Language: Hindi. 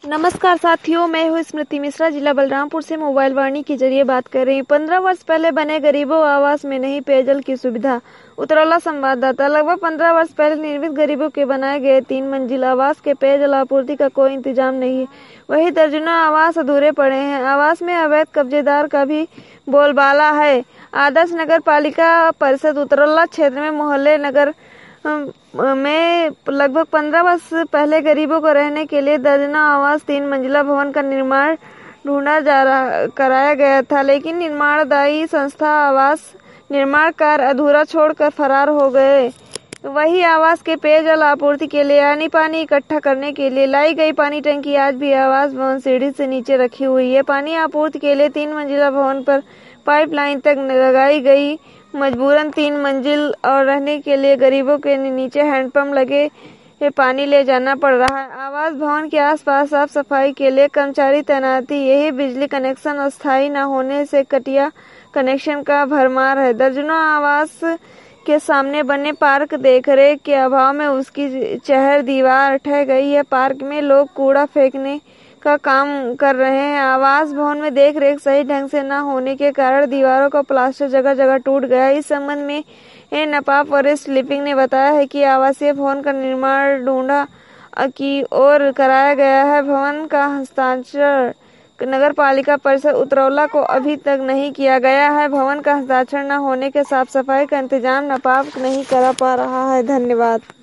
नमस्कार साथियों, मैं हूँ स्मृति मिश्रा। जिला बलरामपुर से मोबाइल वाणी के जरिए बात कर रही हूँ। 15 वर्ष पहले बने गरीबों आवास में नहीं पेयजल की सुविधा। उतरौला संवाददाता। लगभग 15 वर्ष पहले निर्मित गरीबों के बनाए गए 3 मंजिल आवास के पेयजल आपूर्ति का कोई इंतजाम नहीं है। वहीं दर्जनों आवास अधूरे पड़े हैं। आवास में अवैध कब्जेदार का भी बोलबाला है। आदर्श नगर पालिका परिषद उतरौला क्षेत्र में मोहल्ले नगर में लगभग 15 वर्ष पहले गरीबों को रहने के लिए दर्जनों आवास 3 मंजिला भवन का निर्माण कराया गया था, लेकिन निर्माणदायी संस्था आवास निर्माण कार्य अधूरा छोड़कर फरार हो गए। वही आवास के पेयजल आपूर्ति के लिए यानी पानी इकट्ठा करने के लिए लाई गई पानी टंकी आज भी आवास भवन सीढ़ी से नीचे रखी हुई है। पानी आपूर्ति के लिए 3 मंजिला भवन पर पाइपलाइन तक लगाई गई। मजबूरन 3 मंजिल और रहने के लिए गरीबों के नीचे हैंडपंप लगे पानी ले जाना पड़ रहा है। आवास भवन के आसपास साफ सफाई के लिए कर्मचारी तैनाती, यही बिजली कनेक्शन अस्थायी न होने से कटिया कनेक्शन का भरमार है। दर्जनों आवास के सामने बने पार्क देखरेख के अभाव में उसकी चहर दीवार ढह गई है। पार्क में लोग कूड़ा फेंकने का काम कर रहे हैं। आवास भवन में देख रेख सही ढंग से न होने के कारण दीवारों का प्लास्टर जगह जगह टूट गया। इस संबंध में नपाप वरिष्ठ लिपिक ने बताया है कि आवासीय भवन का निर्माण ढूंढा की ओर कराया गया है। भवन का हस्ताक्षर नगर पालिका परिषद उतरौला को अभी तक नहीं किया गया है। भवन का हस्ताक्षर न होने के साफ सफाई का इंतजाम नपाप नहीं करा पा रहा है। धन्यवाद।